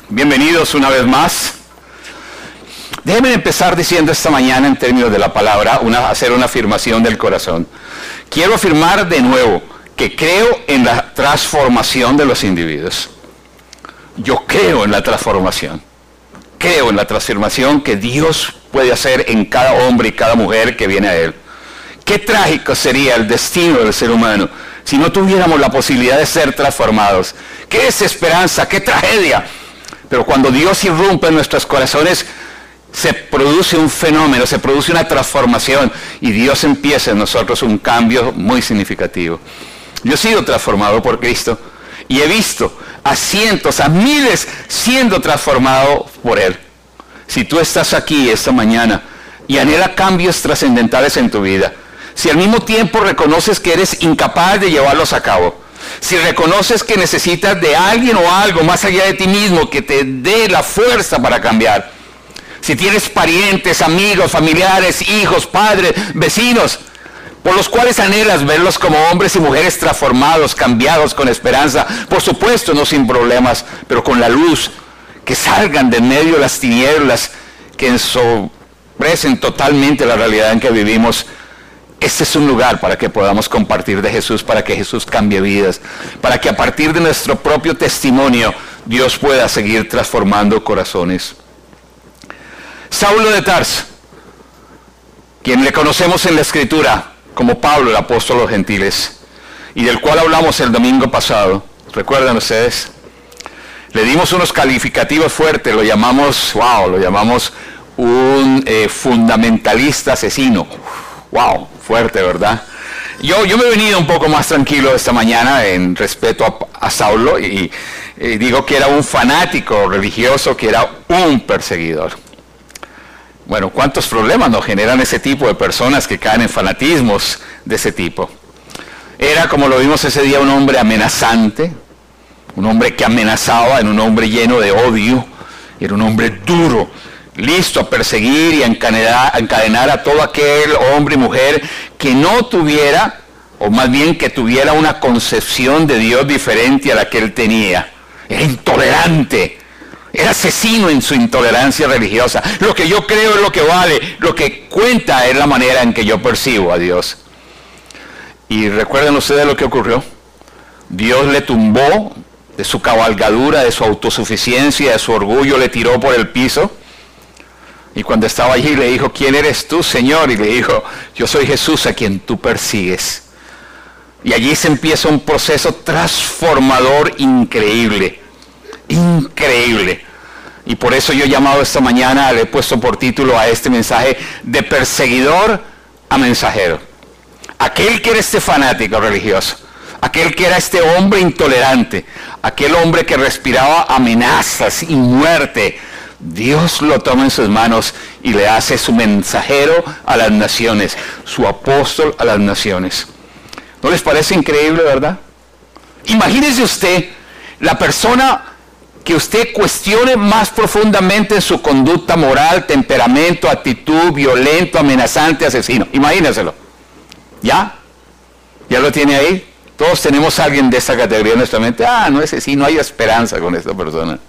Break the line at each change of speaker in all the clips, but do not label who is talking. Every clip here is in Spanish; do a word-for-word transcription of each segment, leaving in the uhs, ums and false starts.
Bienvenidos una vez más. Déjenme empezar diciendo esta mañana en términos de la palabra, una, hacer una afirmación del corazón. Quiero afirmar de nuevo que creo en la transformación de los individuos. Yo creo en la transformación. Creo en la transformación que Dios puede hacer en cada hombre y cada mujer que viene a Él. Qué trágico sería el destino del ser humano si no tuviéramos la posibilidad de ser transformados. Qué desesperanza, qué tragedia. Pero cuando Dios irrumpe en nuestros corazones, se produce un fenómeno, se produce una transformación y Dios empieza en nosotros un cambio muy significativo. Yo he sido transformado por Cristo y he visto a cientos, a miles siendo transformados por Él. Si tú estás aquí esta mañana y anhelas cambios trascendentales en tu vida, si al mismo tiempo reconoces que eres incapaz de llevarlos a cabo, si reconoces que necesitas de alguien o algo más allá de ti mismo que te dé la fuerza para cambiar, si tienes parientes, amigos, familiares, hijos, padres, vecinos, por los cuales anhelas verlos como hombres y mujeres transformados, cambiados, con esperanza, por supuesto no sin problemas, pero con la luz, que salgan de en medio de las tinieblas, que ensombrecen totalmente la realidad en que vivimos. Este es un lugar para que podamos compartir de Jesús, para que Jesús cambie vidas, para que a partir de nuestro propio testimonio Dios pueda seguir transformando corazones. Saulo de Tarso, quien le conocemos en la Escritura como Pablo, el apóstol de los gentiles, y del cual hablamos el domingo pasado, ¿recuerdan ustedes? Le dimos unos calificativos fuertes, lo llamamos, wow, lo llamamos un eh, fundamentalista asesino. Wow, fuerte, ¿verdad? Yo, yo me he venido un poco más tranquilo esta mañana en respeto a, a Saulo y, y digo que era un fanático religioso, que era un perseguidor. Bueno, ¿cuántos problemas nos generan ese tipo de personas que caen en fanatismos de ese tipo? Era, como lo vimos ese día, un hombre amenazante, un hombre que amenazaba, era un hombre lleno de odio, era un hombre duro, listo a perseguir y a encadenar, a encadenar a todo aquel hombre y mujer que no tuviera, o más bien que tuviera una concepción de Dios diferente a la que él tenía. Era intolerante, era asesino en su intolerancia religiosa. Lo que yo creo es lo que vale, lo que cuenta es la manera en que yo percibo a Dios. Y recuerden ustedes lo que ocurrió. Dios le tumbó de su cabalgadura, de su autosuficiencia, de su orgullo, le tiró por el piso. Y cuando estaba allí le dijo, ¿quién eres tú, Señor? Y le dijo, yo soy Jesús a quien tú persigues. Y allí se empieza un proceso transformador increíble, increíble. Y por eso yo he llamado esta mañana, le he puesto por título a este mensaje, de perseguidor a mensajero. Aquel que era este fanático religioso, aquel que era este hombre intolerante, aquel hombre que respiraba amenazas y muerte, Dios lo toma en sus manos y le hace su mensajero a las naciones, su apóstol a las naciones. ¿No les parece increíble, verdad? Imagínese usted la persona que usted cuestione más profundamente en su conducta moral, temperamento, actitud, violento, amenazante, asesino. Imagínenselo. ¿Ya? ¿Ya lo tiene ahí? Todos tenemos a alguien de esa categoría en nuestra mente. Ah, no es así, no hay esperanza con esta persona.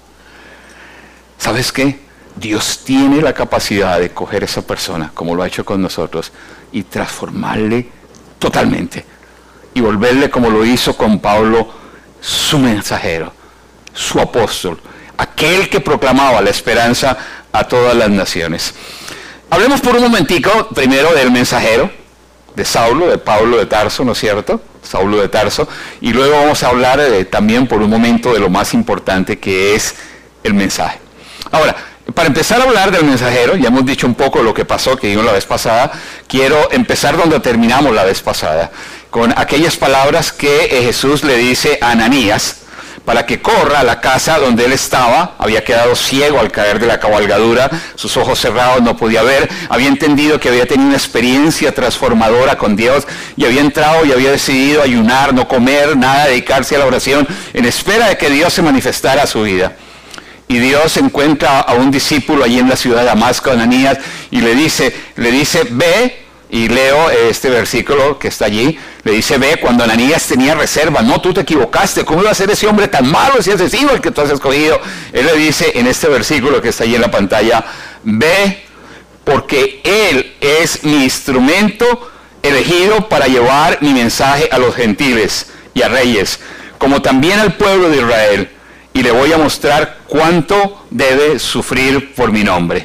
¿Sabes qué? Dios tiene la capacidad de coger a esa persona, como lo ha hecho con nosotros, y transformarle totalmente. Y volverle, como lo hizo con Pablo, su mensajero, su apóstol, aquel que proclamaba la esperanza a todas las naciones. Hablemos por un momentico, primero del mensajero, de Saulo, de Pablo de Tarso, ¿no es cierto? Saulo de Tarso. Y luego vamos a hablar de, también por un momento de lo más importante, que es el mensaje. Ahora, para empezar a hablar del mensajero, ya hemos dicho un poco lo que pasó, que digo la vez pasada, quiero empezar donde terminamos la vez pasada, con aquellas palabras que Jesús le dice a Ananías, para que corra a la casa donde él estaba. Había quedado ciego al caer de la cabalgadura, sus ojos cerrados, no podía ver, había entendido que había tenido una experiencia transformadora con Dios, y había entrado y había decidido ayunar, no comer, nada, dedicarse a la oración, en espera de que Dios se manifestara a su vida. Y Dios encuentra a un discípulo allí en la ciudad de Damasco, Ananías, y le dice, le dice, ve Y leo este versículo que está allí, le dice, ve, cuando Ananías tenía reserva, no, tú te equivocaste, ¿cómo iba a ser ese hombre tan malo, ese asesino el que tú has escogido? Él le dice en este versículo que está allí en la pantalla, ve, porque él es mi instrumento elegido para llevar mi mensaje a los gentiles y a reyes, como también al pueblo de Israel, y le voy a mostrar cuánto debe sufrir por mi nombre.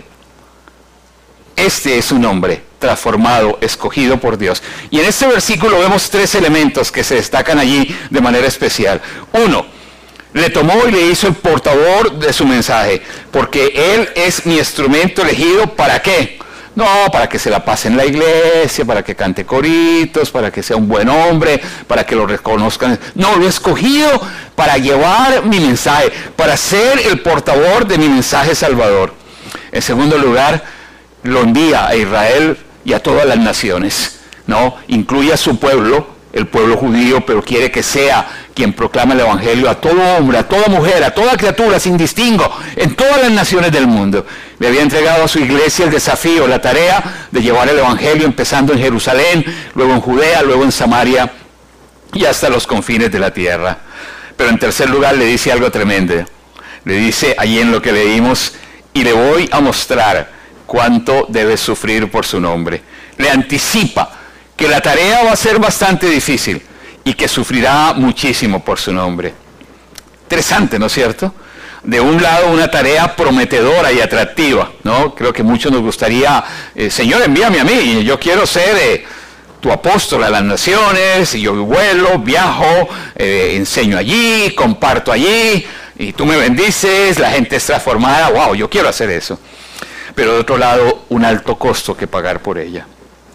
Este es un hombre transformado, escogido por Dios. Y en este versículo vemos tres elementos que se destacan allí de manera especial. Uno, le tomó y le hizo el portador de su mensaje, porque él es mi instrumento elegido, ¿para qué? No, para que se la pase en la iglesia, para que cante coritos, para que sea un buen hombre, para que lo reconozcan. No, lo he escogido para llevar mi mensaje, para ser el portador de mi mensaje salvador. En segundo lugar, lo envía a Israel y a todas las naciones, ¿no? Incluye a su pueblo, el pueblo judío, pero quiere que sea quien proclama el evangelio a todo hombre, a toda mujer, a toda criatura, sin distingo, en todas las naciones del mundo. Le había entregado a su iglesia el desafío, la tarea de llevar el evangelio, empezando en Jerusalén, luego en Judea, luego en Samaria y hasta los confines de la tierra. Pero en tercer lugar le dice algo tremendo. Le dice allí en lo que leímos, y le voy a mostrar cuánto debe sufrir por su nombre. Le anticipa que la tarea va a ser bastante difícil y que sufrirá muchísimo por su nombre. Interesante, ¿no es cierto? De un lado, una tarea prometedora y atractiva, ¿no? Creo que muchos nos gustaría, eh, Señor, envíame a mí, yo quiero ser eh, tu apóstol a las naciones, y yo vuelo, viajo, eh, enseño allí, comparto allí, y tú me bendices, la gente es transformada, wow, yo quiero hacer eso. Pero de otro lado, un alto costo que pagar por ella.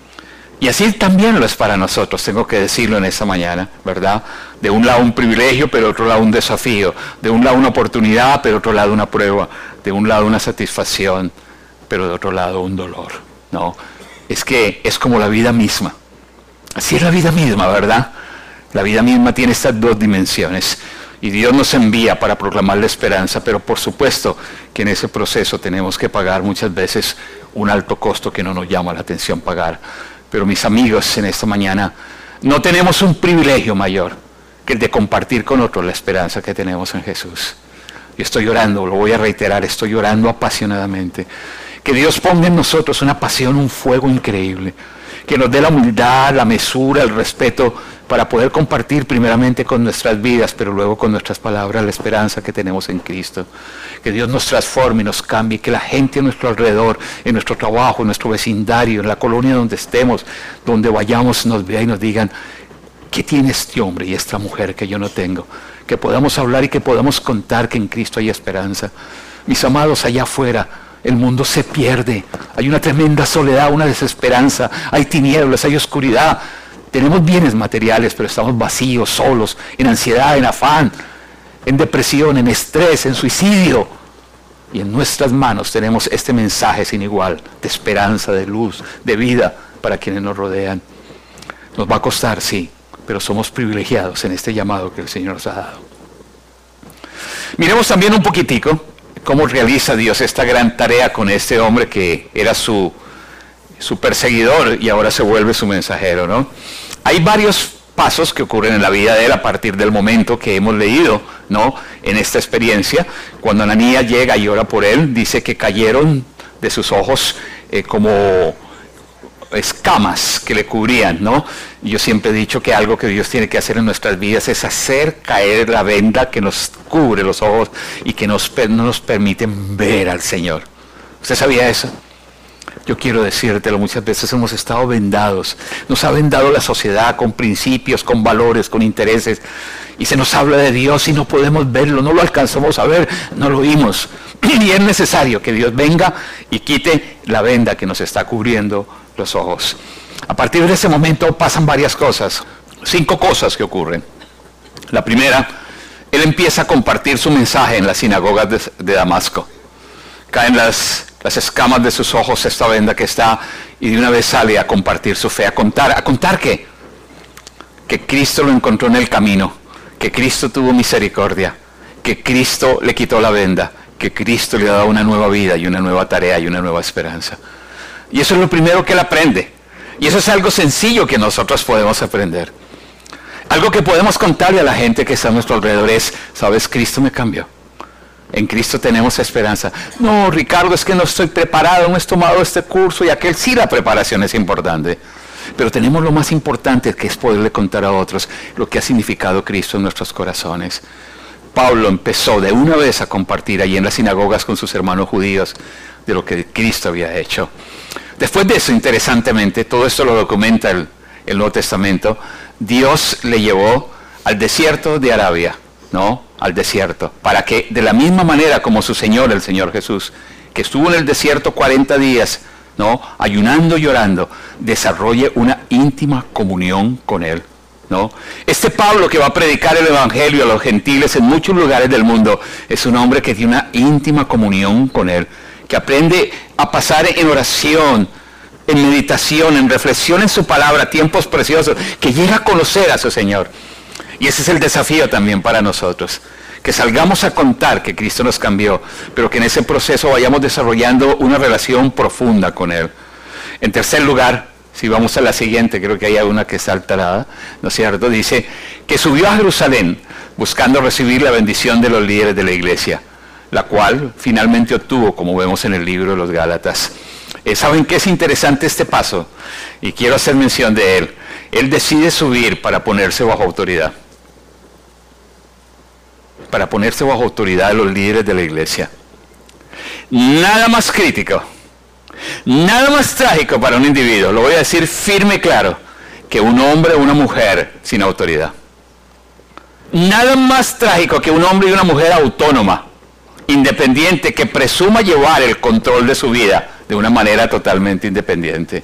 Y así también lo es para nosotros, tengo que decirlo en esta mañana, ¿verdad? De un lado un privilegio, pero de otro lado un desafío. De un lado una oportunidad, pero de otro lado una prueba. De un lado una satisfacción, pero de otro lado un dolor, ¿no? Es que es como la vida misma. Así es la vida misma, ¿verdad? La vida misma tiene estas dos dimensiones. Y Dios nos envía para proclamar la esperanza, pero por supuesto que en ese proceso tenemos que pagar muchas veces un alto costo que no nos llama la atención pagar. Pero mis amigos, en esta mañana no tenemos un privilegio mayor que el de compartir con otros la esperanza que tenemos en Jesús. Yo estoy orando, lo voy a reiterar, estoy orando apasionadamente. Que Dios ponga en nosotros una pasión, un fuego increíble. Que nos dé la humildad, la mesura, el respeto para poder compartir primeramente con nuestras vidas, pero luego con nuestras palabras la esperanza que tenemos en Cristo. Que Dios nos transforme y nos cambie, que la gente a nuestro alrededor, en nuestro trabajo, en nuestro vecindario, en la colonia donde estemos, donde vayamos, nos vea y nos digan, ¿qué tiene este hombre y esta mujer que yo no tengo? Que podamos hablar y que podamos contar que en Cristo hay esperanza. Mis amados, allá afuera, el mundo se pierde, hay una tremenda soledad, una desesperanza, hay tinieblas, hay oscuridad, tenemos bienes materiales, pero estamos vacíos, solos, en ansiedad, en afán, en depresión, en estrés, en suicidio. Y en nuestras manos tenemos este mensaje sin igual, de esperanza, de luz, de vida para quienes nos rodean. Nos va a costar, sí, pero somos privilegiados en este llamado que el Señor nos ha dado. Miremos también un poquitico cómo realiza Dios esta gran tarea con este hombre que era su, su perseguidor y ahora se vuelve su mensajero, ¿no? Hay varios pasos que ocurren en la vida de él a partir del momento que hemos leído, ¿no? En esta experiencia, cuando Ananías llega y ora por él, dice que cayeron de sus ojos eh, como escamas que le cubrían, ¿no? Yo siempre he dicho que algo que Dios tiene que hacer en nuestras vidas es hacer caer la venda que nos cubre los ojos y que nos, no nos permiten ver al Señor. ¿Usted sabía eso? Yo quiero decírtelo, muchas veces hemos estado vendados. Nos ha vendado la sociedad con principios, con valores, con intereses. Y se nos habla de Dios y no podemos verlo, no lo alcanzamos a ver, no lo oímos. Y es necesario que Dios venga y quite la venda que nos está cubriendo los ojos. A partir de ese momento pasan varias cosas, cinco cosas que ocurren. La primera, él empieza a compartir su mensaje en las sinagogas de, de Damasco. Caen las, las escamas de sus ojos, esta venda que está, y de una vez sale a compartir su fe, a contar, ¿a contar qué? Que Cristo lo encontró en el camino, que Cristo tuvo misericordia, que Cristo le quitó la venda, que Cristo le ha dado una nueva vida y una nueva tarea y una nueva esperanza. Y eso es lo primero que él aprende, Y eso es algo sencillo que nosotros podemos aprender. Algo que podemos contarle a la gente que está a nuestro alrededor es, ¿sabes? Cristo me cambió. En Cristo tenemos esperanza. No, Ricardo, es que no estoy preparado, no he tomado este curso y aquel. Sí, la preparación es importante. Pero tenemos lo más importante, que es poderle contar a otros lo que ha significado Cristo en nuestros corazones. Pablo empezó de una vez a compartir allí en las sinagogas con sus hermanos judíos de lo que Cristo había hecho. Después de eso, interesantemente, todo esto lo documenta el, el Nuevo Testamento, Dios le llevó al desierto de Arabia, ¿no? Al desierto, para que de la misma manera como su Señor, el Señor Jesús, que estuvo en el desierto cuarenta días, ¿no? Ayunando y llorando, desarrolle una íntima comunión con Él, ¿no? Este Pablo que va a predicar el Evangelio a los gentiles en muchos lugares del mundo, es un hombre que tiene una íntima comunión con Él, que aprende a pasar en oración, en meditación, en reflexión en su palabra, tiempos preciosos, que llega a conocer a su Señor. Y ese es el desafío también para nosotros, que salgamos a contar que Cristo nos cambió, pero que en ese proceso vayamos desarrollando una relación profunda con Él. En tercer lugar, si vamos a la siguiente, creo que hay una que está alterada, ¿no es cierto? Dice que subió a Jerusalén buscando recibir la bendición de los líderes de la iglesia, la cual finalmente obtuvo, como vemos en el libro de los Gálatas. Eh, ¿Saben qué es interesante este paso? Y quiero hacer mención de él. Él decide subir para ponerse bajo autoridad. Para ponerse bajo autoridad de los líderes de la iglesia. Nada más crítico, nada más trágico para un individuo, lo voy a decir firme y claro, que un hombre o una mujer sin autoridad. Nada más trágico que un hombre y una mujer autónoma, independiente, que presuma llevar el control de su vida de una manera totalmente independiente.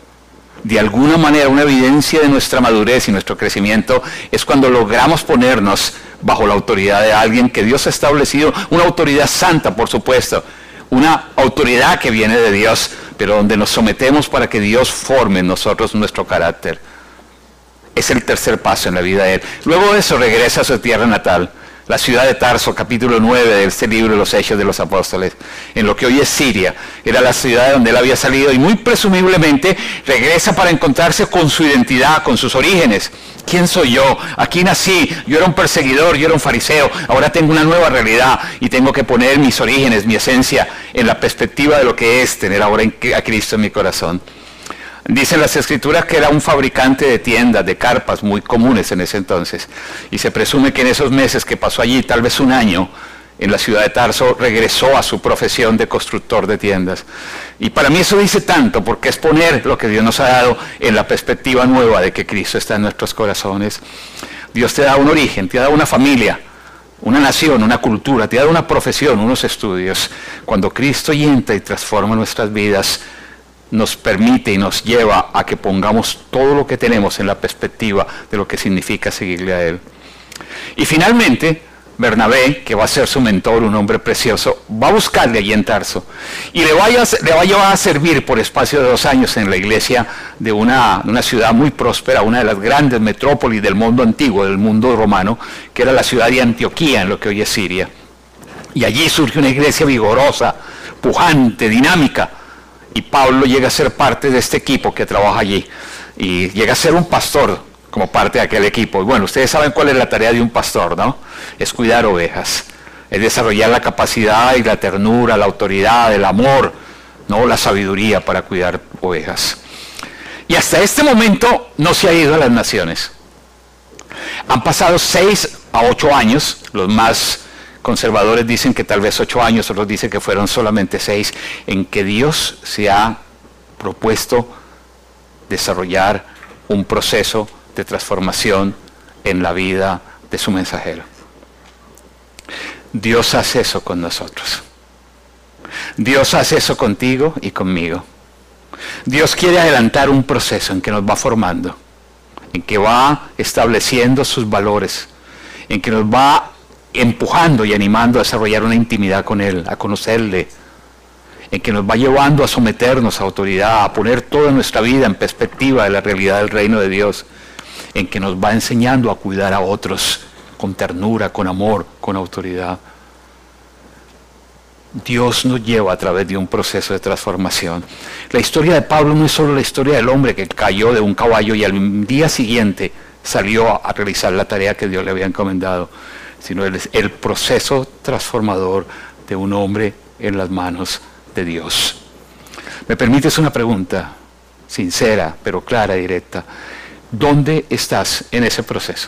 De alguna manera, una evidencia de nuestra madurez y nuestro crecimiento es cuando logramos ponernos bajo la autoridad de alguien que Dios ha establecido, una autoridad santa, por supuesto, una autoridad que viene de Dios, pero donde nos sometemos para que Dios forme en nosotros nuestro carácter. Es el tercer paso en la vida de él. Luego de eso regresa a su tierra natal, la ciudad de Tarso, capítulo nueve de este libro, Los Hechos de los Apóstoles, en lo que hoy es Siria. Era la ciudad donde él había salido y muy presumiblemente regresa para encontrarse con su identidad, con sus orígenes. ¿Quién soy yo? Aquí nací, yo era un perseguidor, yo era un fariseo, ahora tengo una nueva realidad y tengo que poner mis orígenes, mi esencia, en la perspectiva de lo que es tener ahora a Cristo en mi corazón. Dicen las escrituras que era un fabricante de tiendas, de carpas muy comunes en ese entonces. Y se presume que en esos meses que pasó allí, tal vez un año, en la ciudad de Tarso, regresó a su profesión de constructor de tiendas. Y para mí eso dice tanto, porque es poner lo que Dios nos ha dado en la perspectiva nueva de que Cristo está en nuestros corazones. Dios te da un origen, te da una familia, una nación, una cultura, te da una profesión, unos estudios. Cuando Cristo entra y transforma nuestras vidas, nos permite y nos lleva a que pongamos todo lo que tenemos en la perspectiva de lo que significa seguirle a Él. Y finalmente, Bernabé, que va a ser su mentor, un hombre precioso, va a buscarle allí en Tarso y le va a, le va a llevar a servir por espacio de dos años en la iglesia de una, de una ciudad muy próspera, una de las grandes metrópolis del mundo antiguo, del mundo romano, que era la ciudad de Antioquía, en lo que hoy es Siria. Y allí surge una iglesia vigorosa, pujante, dinámica. Y Pablo llega a ser parte de este equipo que trabaja allí. Y llega a ser un pastor como parte de aquel equipo. Y bueno, ustedes saben cuál es la tarea de un pastor, ¿no? Es cuidar ovejas. Es desarrollar la capacidad y la ternura, la autoridad, el amor, ¿no? La sabiduría para cuidar ovejas. Y hasta este momento no se ha ido a las naciones. Han pasado seis a ocho años, los más conservadores dicen que tal vez ocho años, otros dicen que fueron solamente seis, en que Dios se ha propuesto desarrollar un proceso de transformación en la vida de su mensajero. Dios hace eso con nosotros. Dios hace eso contigo y conmigo. Dios quiere adelantar un proceso en que nos va formando, en que va estableciendo sus valores, en que nos va empujando y animando a desarrollar una intimidad con Él, a conocerle, en que nos va llevando a someternos a autoridad, a poner toda nuestra vida en perspectiva de la realidad del reino de Dios, en que nos va enseñando a cuidar a otros con ternura, con amor, con autoridad. Dios nos lleva a través de un proceso de transformación. La historia de Pablo no es solo la historia del hombre que cayó de un caballo y al día siguiente salió a realizar la tarea que Dios le había encomendado, sino el, el proceso transformador de un hombre en las manos de Dios. ¿Me permites una pregunta sincera, pero clara, directa? ¿Dónde estás en ese proceso?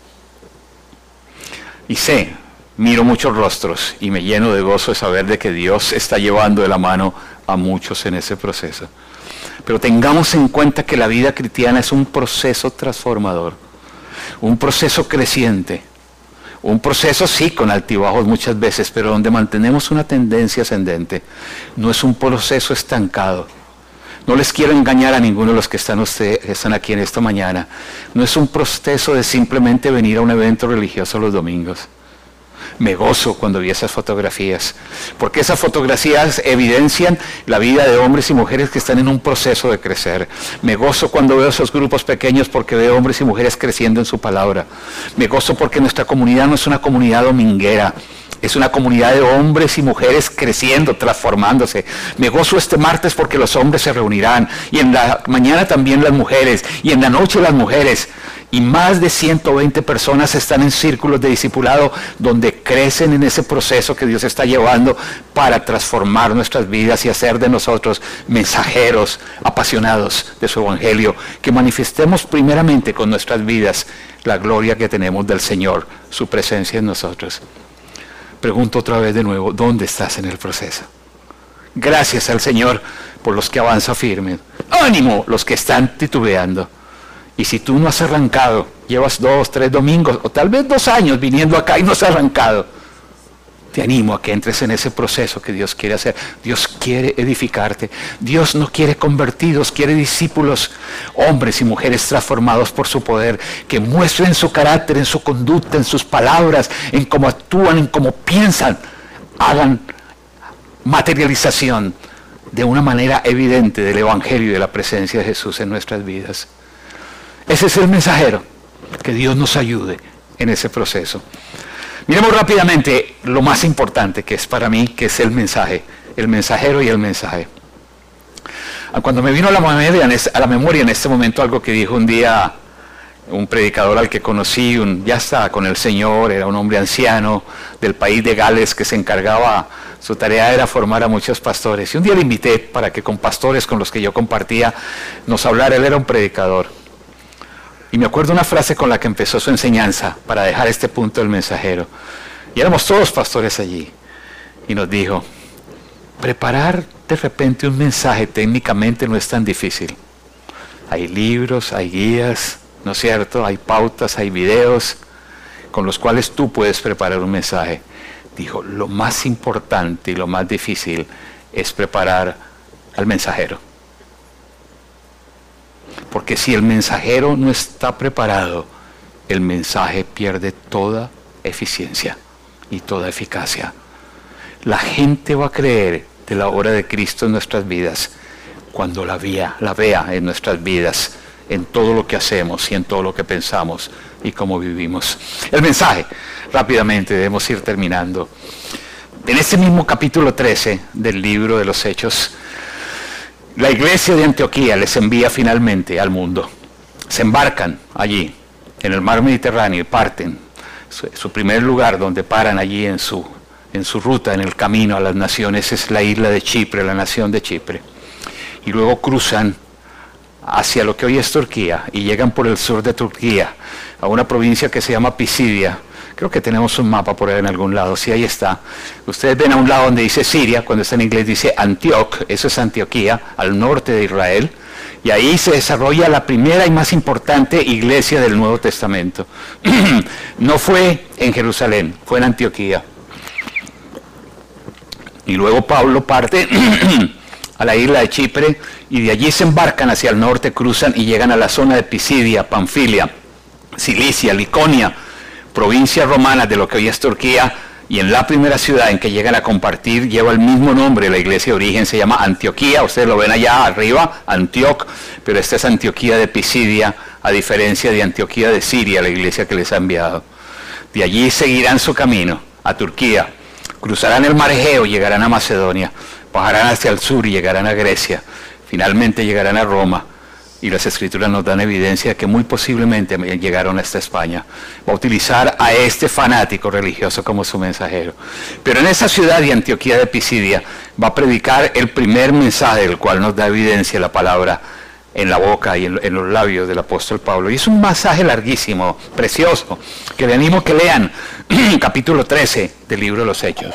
Y sé, miro muchos rostros y me lleno de gozo de saber de que Dios está llevando de la mano a muchos en ese proceso. Pero tengamos en cuenta que la vida cristiana es un proceso transformador, un proceso creciente, un proceso sí con altibajos muchas veces, pero donde mantenemos una tendencia ascendente. No es un proceso estancado. No les quiero engañar a ninguno de los que están, usted, que están aquí en esta mañana. No es un proceso de simplemente venir a un evento religioso los domingos. Me gozo cuando vi esas fotografías, porque esas fotografías evidencian la vida de hombres y mujeres que están en un proceso de crecer. Me gozo cuando veo esos grupos pequeños porque veo hombres y mujeres creciendo en su palabra. Me gozo porque nuestra comunidad no es una comunidad dominguera. Es una comunidad de hombres y mujeres creciendo, transformándose. Me gozo este martes porque los hombres se reunirán. Y en la mañana también las mujeres. Y en la noche las mujeres. Y más de ciento veinte personas están en círculos de discipulado donde crecen en ese proceso que Dios está llevando para transformar nuestras vidas y hacer de nosotros mensajeros apasionados de su evangelio. Que manifestemos primeramente con nuestras vidas la gloria que tenemos del Señor, su presencia en nosotros. Pregunto otra vez de nuevo, ¿dónde estás en el proceso? Gracias al Señor por los que avanzan firmes. ¡Ánimo los que están titubeando! Y si tú no has arrancado, llevas dos, tres domingos, o tal vez dos años viniendo acá y no has arrancado, te animo a que entres en ese proceso que Dios quiere hacer. Dios quiere edificarte. Dios no quiere convertidos, quiere discípulos, hombres y mujeres transformados por su poder, que muestren su carácter, en su conducta, en sus palabras, en cómo actúan, en cómo piensan, hagan materialización de una manera evidente del Evangelio y de la presencia de Jesús en nuestras vidas. Ese es el mensajero. Que Dios nos ayude en ese proceso. Miremos rápidamente lo más importante que es para mí, que es el mensaje, el mensajero y el mensaje. Cuando me vino a la memoria, a la memoria en este momento algo que dijo un día un predicador al que conocí, un, ya está con el Señor, era un hombre anciano del país de Gales que se encargaba, su tarea era formar a muchos pastores. Y un día le invité para que con pastores con los que yo compartía nos hablara. Él era un predicador. Y me acuerdo una frase con la que empezó su enseñanza para dejar este punto del mensajero. Y éramos todos pastores allí. Y nos dijo, preparar de repente un mensaje técnicamente no es tan difícil. Hay libros, hay guías, ¿no es cierto? Hay pautas, hay videos con los cuales tú puedes preparar un mensaje. Dijo, lo más importante y lo más difícil es preparar al mensajero. Porque si el mensajero no está preparado, el mensaje pierde toda eficiencia y toda eficacia. La gente va a creer de la obra de Cristo en nuestras vidas cuando la vea, la vea en nuestras vidas, en todo lo que hacemos y en todo lo que pensamos y cómo vivimos. El mensaje, rápidamente, debemos ir terminando. En este mismo capítulo trece del libro de los Hechos, la iglesia de Antioquía les envía finalmente al mundo. Se embarcan allí, en el mar Mediterráneo, y parten. Su, su primer lugar donde paran allí en su, en su ruta, en el camino a las naciones, es la isla de Chipre, la nación de Chipre. Y luego cruzan hacia lo que hoy es Turquía, y llegan por el sur de Turquía, a una provincia que se llama Pisidia. Creo que tenemos un mapa por ahí en algún lado, sí, ahí está. Ustedes ven a un lado donde dice Siria, cuando está en inglés dice Antioch, eso es Antioquía, al norte de Israel, y ahí se desarrolla la primera y más importante iglesia del Nuevo Testamento. No fue en Jerusalén, fue en Antioquía. Y luego Pablo parte a la isla de Chipre, y de allí se embarcan hacia el norte, cruzan y llegan a la zona de Pisidia, Panfilia, Cilicia, Liconia, provincias romanas de lo que hoy es Turquía, y en la primera ciudad en que llegan a compartir lleva el mismo nombre, la iglesia de origen se llama Antioquía, ustedes lo ven allá arriba, Antioch, pero esta es Antioquía de Pisidia, a diferencia de Antioquía de Siria, la iglesia que les ha enviado. De allí seguirán su camino a Turquía, Cruzarán el mar Egeo, llegarán a Macedonia, bajarán hacia el sur y llegarán a Grecia, finalmente llegarán a Roma, y las Escrituras nos dan evidencia de que muy posiblemente llegaron hasta España. Va a utilizar a este fanático religioso como su mensajero. Pero en esa ciudad de Antioquía de Pisidia va a predicar el primer mensaje, el cual nos da evidencia la palabra en la boca y en, en los labios del apóstol Pablo. Y es un mensaje larguísimo, precioso, que le animo que lean capítulo trece del libro de los Hechos.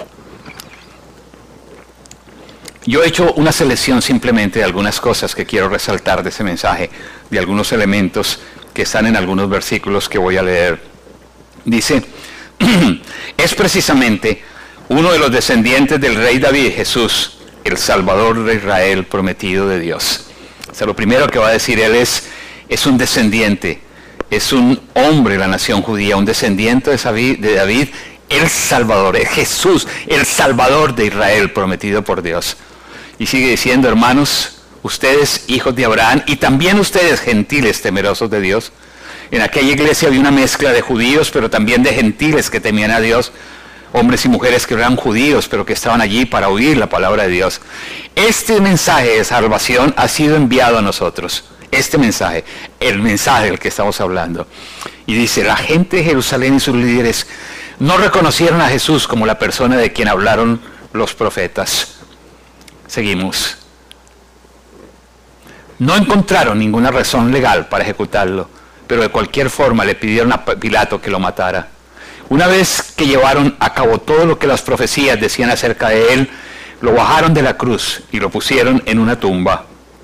Yo he hecho una selección simplemente de algunas cosas que quiero resaltar de ese mensaje, de algunos elementos que están en algunos versículos que voy a leer. Dice, es precisamente uno de los descendientes del rey David, Jesús, el Salvador de Israel, prometido de Dios. O sea, lo primero que va a decir él es, es un descendiente, es un hombre de la nación judía, un descendiente de David, de David, el Salvador, es Jesús, el Salvador de Israel, prometido por Dios. Y sigue diciendo, hermanos, ustedes hijos de Abraham y también ustedes gentiles temerosos de Dios. En aquella iglesia había una mezcla de judíos, pero también de gentiles que temían a Dios. Hombres y mujeres que eran judíos, pero que estaban allí para oír la palabra de Dios. Este mensaje de salvación ha sido enviado a nosotros. Este mensaje, el mensaje del que estamos hablando. Y dice, la gente de Jerusalén y sus líderes no reconocieron a Jesús como la persona de quien hablaron los profetas. Seguimos. No encontraron ninguna razón legal para ejecutarlo, pero de cualquier forma le pidieron a Pilato que lo matara. Una vez que llevaron a cabo todo lo que las profecías decían acerca de él, lo bajaron de la cruz y lo pusieron en una tumba.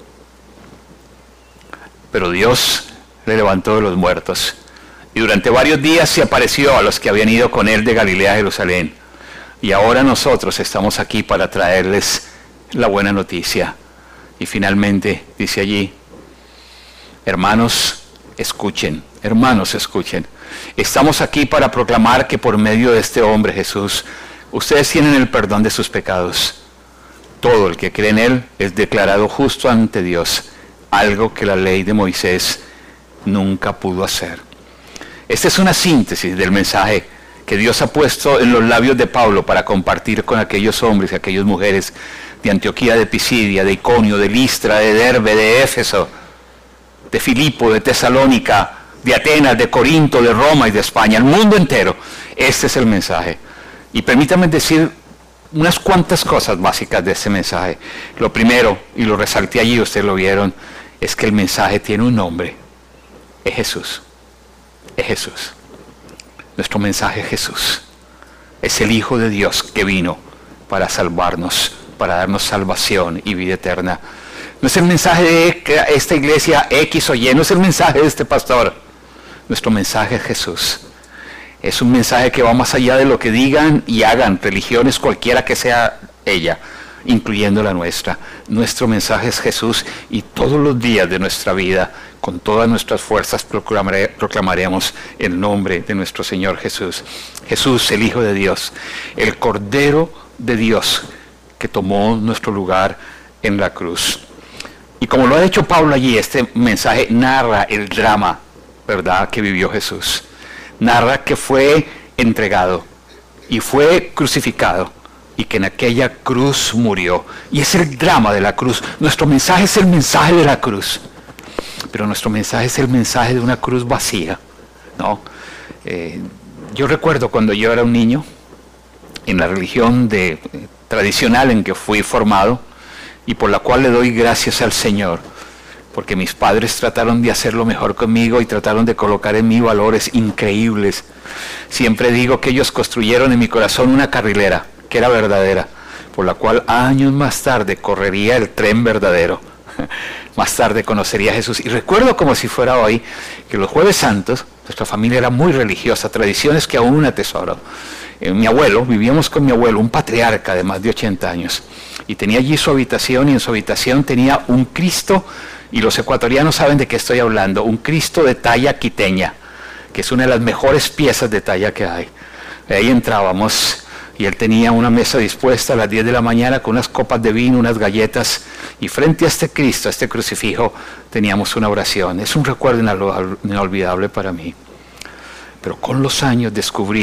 Pero Dios le levantó de los muertos, y durante varios días se apareció a los que habían ido con él de Galilea a Jerusalén. Y ahora nosotros estamos aquí para traerles la buena noticia. Y finalmente dice allí, hermanos, escuchen, hermanos, escuchen. Estamos aquí para proclamar que por medio de este hombre Jesús, ustedes tienen el perdón de sus pecados. Todo el que cree en él es declarado justo ante Dios, algo que la ley de Moisés nunca pudo hacer. Esta es una síntesis del mensaje que Dios ha puesto en los labios de Pablo para compartir con aquellos hombres y aquellas mujeres de Antioquía de Pisidia, de Iconio, de Listra, de Derbe, de Éfeso, de Filipo, de Tesalónica, de Atenas, de Corinto, de Roma y de España, el mundo entero. Este es el mensaje. Y permítanme decir unas cuantas cosas básicas de ese mensaje. Lo primero, y lo resalté allí, ustedes lo vieron, es que el mensaje tiene un nombre. Es Jesús. Es Jesús. Nuestro mensaje es Jesús. Es el Hijo de Dios que vino para salvarnos, para darnos salvación y vida eterna. No es el mensaje de esta iglesia X o Y, no es el mensaje de este pastor. Nuestro mensaje es Jesús. Es un mensaje que va más allá de lo que digan y hagan religiones, cualquiera que sea ella, incluyendo la nuestra. Nuestro mensaje es Jesús, y todos los días de nuestra vida, con todas nuestras fuerzas, proclamare, proclamaremos el nombre de nuestro Señor Jesús. Jesús, el Hijo de Dios, el Cordero de Dios, que tomó nuestro lugar en la cruz. Y como lo ha hecho Pablo allí, este mensaje narra el drama, ¿verdad?, que vivió Jesús. Narra que fue entregado y fue crucificado, y que en aquella cruz murió. Y es el drama de la cruz. Nuestro mensaje es el mensaje de la cruz, pero nuestro mensaje es el mensaje de una cruz vacía, ¿no? Eh, yo recuerdo cuando yo era un niño, en la religión de, eh, tradicional en que fui formado, y por la cual le doy gracias al Señor, porque mis padres trataron de hacer lo mejor conmigo y trataron de colocar en mí valores increíbles. Siempre digo que ellos construyeron en mi corazón una carrilera, que era verdadera, por la cual años más tarde correría el tren verdadero. Más tarde conocería a Jesús. Y recuerdo como si fuera hoy, que los Jueves Santos, nuestra familia era muy religiosa, tradiciones que aún atesoro. Eh, mi abuelo, vivíamos con mi abuelo, un patriarca de más de ochenta años, y tenía allí su habitación, y en su habitación tenía un Cristo, y los ecuatorianos saben de qué estoy hablando, un Cristo de talla quiteña, que es una de las mejores piezas de talla que hay. Ahí entrábamos, y él tenía una mesa dispuesta a las diez de la mañana con unas copas de vino, unas galletas, y frente a este Cristo, a este crucifijo, teníamos una oración. Es un recuerdo inolvidable para mí. Pero con los años descubrí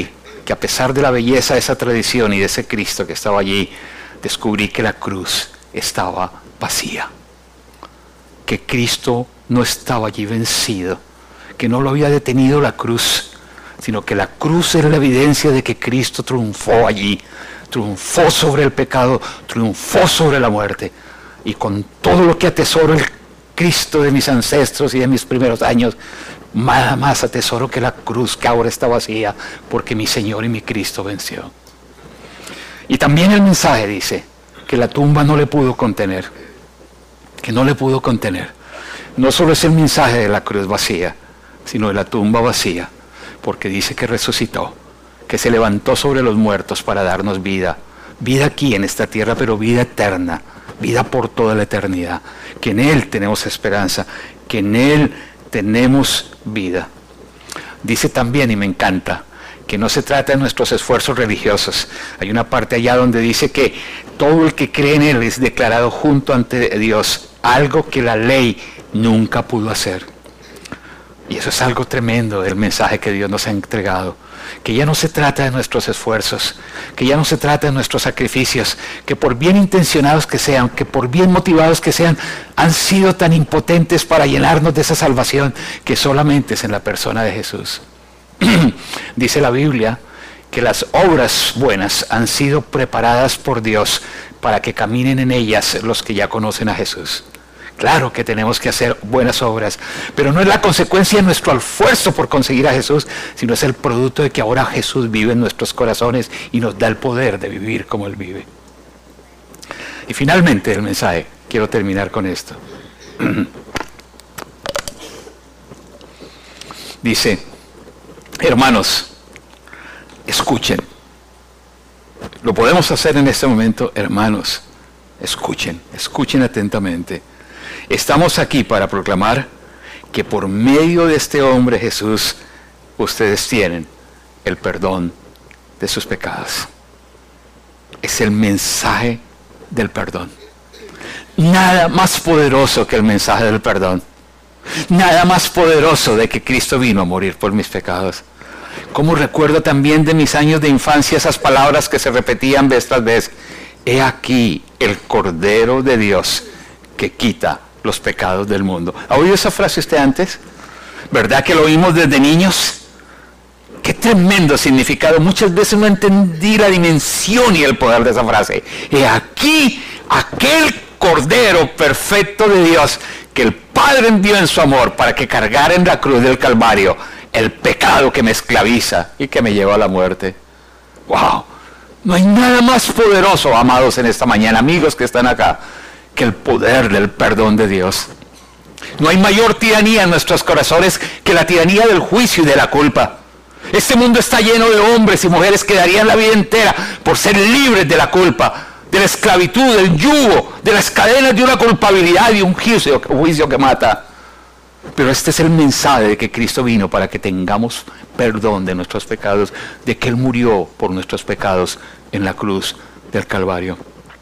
que a pesar de la belleza de esa tradición y de ese Cristo que estaba allí, descubrí que la cruz estaba vacía. Que Cristo no estaba allí vencido, que no lo había detenido la cruz, sino que la cruz era la evidencia de que Cristo triunfó allí, triunfó sobre el pecado, triunfó sobre la muerte. Y con todo lo que atesoro el Cristo de mis ancestros y de mis primeros años, nada más atesoro que la cruz que ahora está vacía, porque mi Señor y mi Cristo venció. Y también el mensaje dice que la tumba no le pudo contener, que no le pudo contener. No solo es el mensaje de la cruz vacía, sino de la tumba vacía, porque dice que resucitó, que se levantó sobre los muertos para darnos vida, vida aquí en esta tierra, pero vida eterna, vida por toda la eternidad, que en Él tenemos esperanza, que en Él tenemos vida. Dice también, y me encanta, que no se trata de nuestros esfuerzos religiosos. Hay una parte allá donde dice que todo el que cree en Él es declarado junto ante Dios, algo que la ley nunca pudo hacer. Y eso es algo tremendo del mensaje que Dios nos ha entregado. Que ya no se trata de nuestros esfuerzos, que ya no se trata de nuestros sacrificios, que por bien intencionados que sean, que por bien motivados que sean, han sido tan impotentes para llenarnos de esa salvación que solamente es en la persona de Jesús. Dice la Biblia que las obras buenas han sido preparadas por Dios para que caminen en ellas los que ya conocen a Jesús. Claro que tenemos que hacer buenas obras, pero no es la consecuencia de nuestro esfuerzo por conseguir a Jesús, sino es el producto de que ahora Jesús vive en nuestros corazones y nos da el poder de vivir como Él vive. Y finalmente el mensaje, quiero terminar con esto. Dice, hermanos, escuchen. Lo podemos hacer en este momento, hermanos, escuchen, escuchen atentamente. Estamos aquí para proclamar que por medio de este hombre Jesús, ustedes tienen el perdón de sus pecados. Es el mensaje del perdón. Nada más poderoso que el mensaje del perdón. Nada más poderoso de que Cristo vino a morir por mis pecados. Como recuerdo también de mis años de infancia esas palabras que se repetían vez tras vez. He aquí el Cordero de Dios que quita los pecados del mundo. ¿Ha oído esa frase usted antes? ¿Verdad que lo oímos desde niños? Qué tremendo significado. Muchas veces no entendí la dimensión y el poder de esa frase. He aquí aquel Cordero perfecto de Dios que el Padre envió en su amor para que cargara en la cruz del Calvario el pecado que me esclaviza y que me lleva a la muerte. ¡Wow! No hay nada más poderoso, amados, en esta mañana, amigos que están acá, que el poder del perdón de Dios. No hay mayor tiranía en nuestros corazones que la tiranía del juicio y de la culpa. Este mundo está lleno de hombres y mujeres que darían la vida entera por ser libres de la culpa, de la esclavitud, del yugo, de las cadenas de una culpabilidad y un juicio, un juicio que mata. Pero este es el mensaje de que Cristo vino para que tengamos perdón de nuestros pecados, de que Él murió por nuestros pecados en la cruz del Calvario.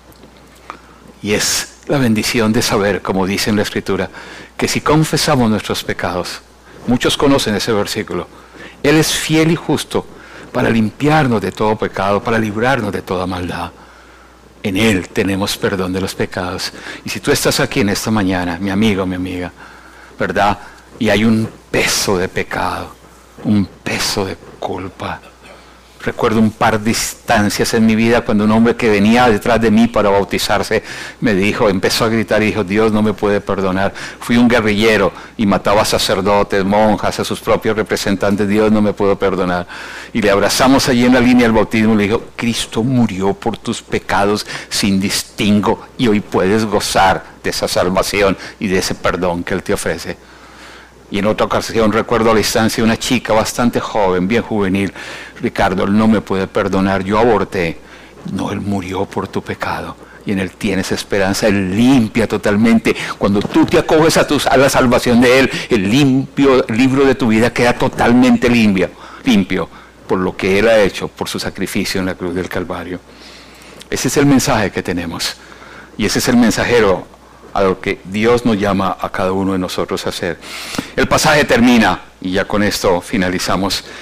Y es la bendición de saber, como dice en la Escritura, que si confesamos nuestros pecados, muchos conocen ese versículo, Él es fiel y justo para limpiarnos de todo pecado, para librarnos de toda maldad. En Él tenemos perdón de los pecados. Y si tú estás aquí en esta mañana, mi amigo, mi amiga, ¿verdad? Y hay un peso de pecado, un peso de culpa. Recuerdo un par de instancias en mi vida cuando un hombre que venía detrás de mí para bautizarse me dijo, empezó a gritar y dijo, Dios no me puede perdonar. Fui un guerrillero y mataba a sacerdotes, monjas, a sus propios representantes. Dios no me pudo perdonar. Y le abrazamos allí en la línea del bautismo y le dijo, Cristo murió por tus pecados sin distingo y hoy puedes gozar de esa salvación y de ese perdón que Él te ofrece. Y en otra ocasión recuerdo a la instancia de una chica bastante joven, bien juvenil. Ricardo, Él no me puede perdonar, yo aborté. No, Él murió por tu pecado. Y en Él tienes esperanza, Él limpia totalmente. Cuando tú te acoges a, tu, a la salvación de Él, el limpio libro de tu vida queda totalmente limpio, limpio por lo que Él ha hecho, por su sacrificio en la cruz del Calvario. Ese es el mensaje que tenemos. Y ese es el mensajero a lo que Dios nos llama a cada uno de nosotros a hacer. El pasaje termina, y ya con esto finalizamos,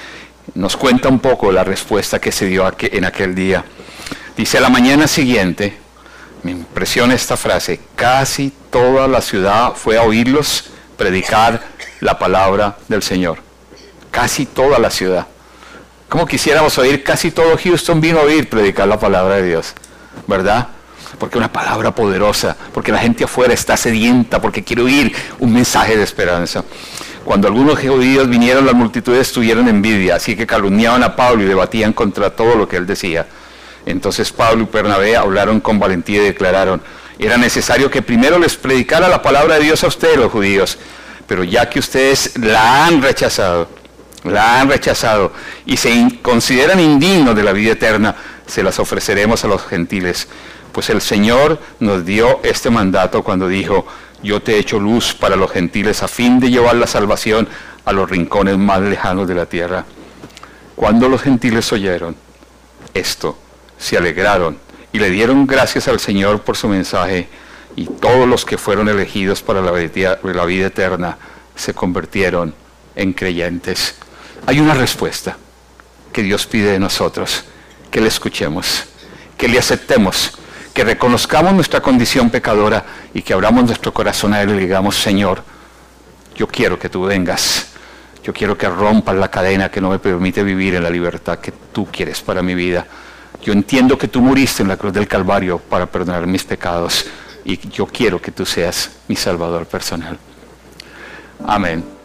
nos cuenta un poco la respuesta que se dio en aquel día. Dice, a la mañana siguiente, me impresiona esta frase, casi toda la ciudad fue a oírlos predicar la palabra del Señor. Casi toda la ciudad. Como quisiéramos oír, casi todo Houston vino a oír predicar la palabra de Dios, ¿verdad? Porque una palabra poderosa, porque la gente afuera está sedienta, porque quiere oír un mensaje de esperanza. Cuando algunos judíos vinieron, las multitudes tuvieron envidia, así que calumniaban a Pablo y debatían contra todo lo que él decía. Entonces Pablo y Bernabé hablaron con valentía y declararon, era necesario que primero les predicara la palabra de Dios a ustedes, los judíos, pero ya que ustedes la han rechazado, la han rechazado y se in- consideran indignos de la vida eterna, se las ofreceremos a los gentiles. Pues el Señor nos dio este mandato cuando dijo, yo te he hecho luz para los gentiles a fin de llevar la salvación a los rincones más lejanos de la tierra. Cuando los gentiles oyeron esto, se alegraron y le dieron gracias al Señor por su mensaje, y todos los que fueron elegidos para la vida, la vida eterna se convirtieron en creyentes. Hay una respuesta que Dios pide de nosotros, que le escuchemos, que le aceptemos, que reconozcamos nuestra condición pecadora y que abramos nuestro corazón a Él y le digamos, Señor, yo quiero que tú vengas, yo quiero que rompas la cadena que no me permite vivir en la libertad que tú quieres para mi vida. Yo entiendo que tú muriste en la cruz del Calvario para perdonar mis pecados y yo quiero que tú seas mi Salvador personal. Amén.